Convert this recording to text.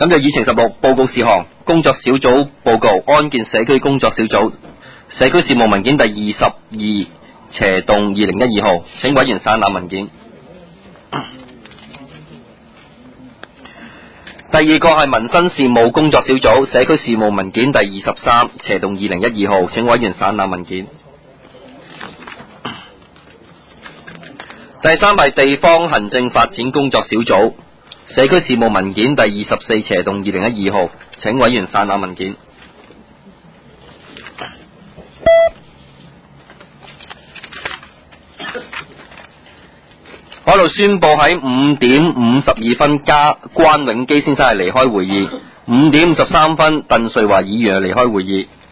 咁就議程16報告事項，工作小組報告安建社區工作小組社區事務文件第22斜動2012號，請委員散覽文件。第二個係民生事務工作小組社區事務文件第23斜動2012號，請委員散覽文件。第三係地方行政發展工作小組社區事務文件第24斜動2012號，請委員散覽文件。我喺度宣佈喺5點52分關永基先生係離開會議，5點53分鄧瑞華議員係離開會議。